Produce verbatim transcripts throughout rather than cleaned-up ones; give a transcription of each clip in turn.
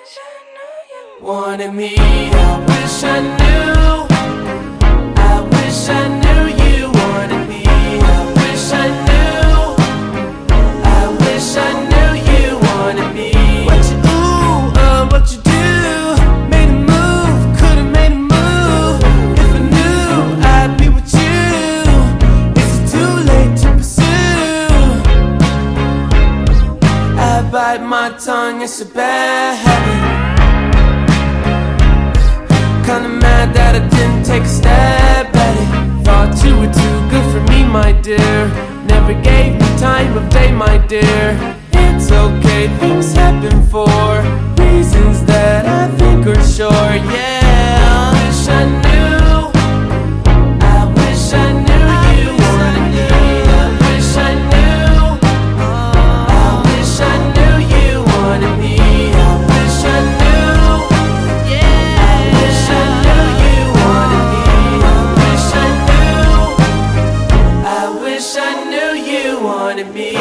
wanted me. I wish I knew, I wish I knew you wanted me. I wish I knew, I wish I knew you wanted me. What you ooh, uh, what you do, made a move, could've made a move. If I knew I'd be with you, is it too late to pursue? I bite my tongue, it's a bad habit. Kinda mad that I didn't take a stab at it. Thought you were too good for me, my dear. Never gave me time of day, my dear. It's okay, things happen for reasons that I think are sure, yeah. I wish I knew, I wish I knew you wanted me. I wish I knew, I wish I knew you wanted me. I wish I knew, yeah. I wish I knew you wanted me. I wish I knew, I wish I knew you wanted me.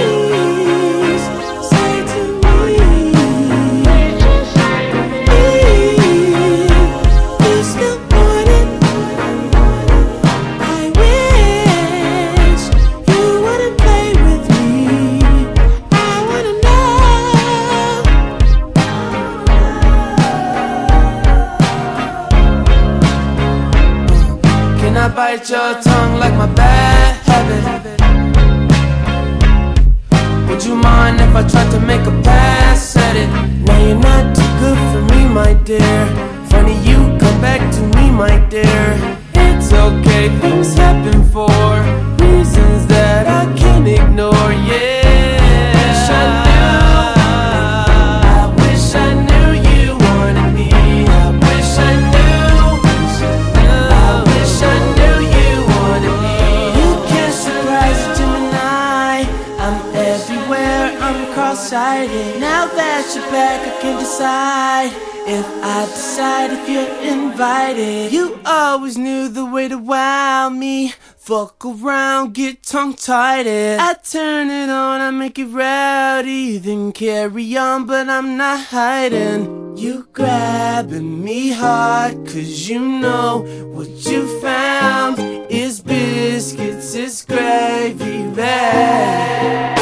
Say to me, you still want it. I wish you wouldn't play with me. I wanna know. Can I bite your tongue like my bad habit? Would you mind if I tried to make a pass at it? Now you're not too good for me, my dear. Funny you come back to me, my dear. It's okay, things happen for reasons that I can't ignore, yeah. I wish I knew you wanted me. I wish I knew, I wish I knew you wanted me. You can't surprise a Gemini. I'm everywhere, I'm cross-sighted. Now that you're back, I can decide if I decide if you're invited. You always knew the way to wow me. Fuck around, get tongue-tied. I turn it on, I make it rowdy. Then carry on, but I'm not hiding. You grabbing me hard, cause you know what you found is biscuits, it's gravy bag.